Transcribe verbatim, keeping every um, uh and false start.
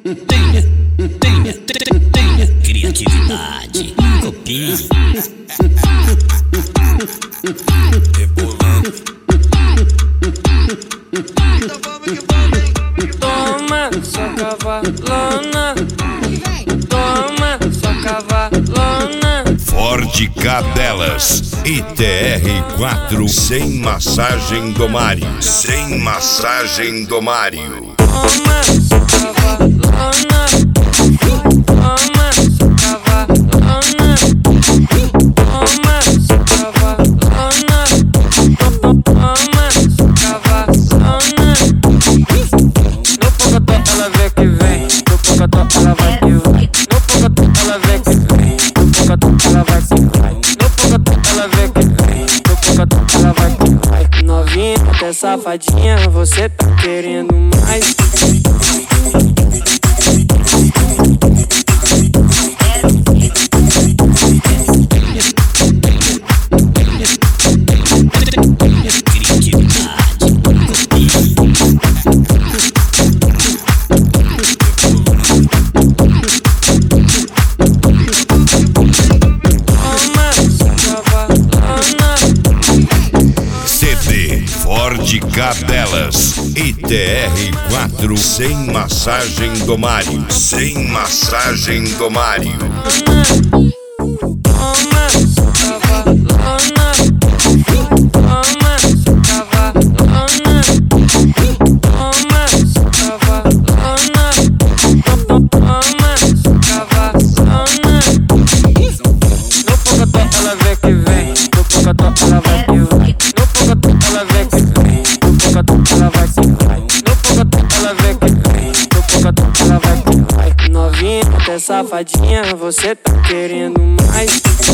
tenha, tenha, tenha criatividade, copie. Toma sua cavalona, toma sua cavalona. Ford Cadelas I T R quatro sem massagem do Mário, sem massagem do Mário. Toma sua cavalona, toma sua cavalona, toma sua cavalona, toma sua cavalona. No pocotó ela vê que vem, no pocotó ela vai que vai, no pocotó ela vê que vem, no pocotó ela vai que vai, no pocotó ela vê que vem, no pocotó ela vai que vai. Novinha, até safadinha, você tá querendo mais? C D Ford Cadelas I T R quatro sem massagem do Mário, sem massagem do Mário. Toma sua cavalona, toma sua cavalona, toma sua cavalona, toma sua cavalona. No pocotó ela vê que vem, no pocotó ela vai que vai, no pocotó ela vê que vem, no pocotó ela vai que vai, no pocotó ela vê que vem, no pocotó ela vai que vai. Novinha, até safadinha, você tá querendo mais?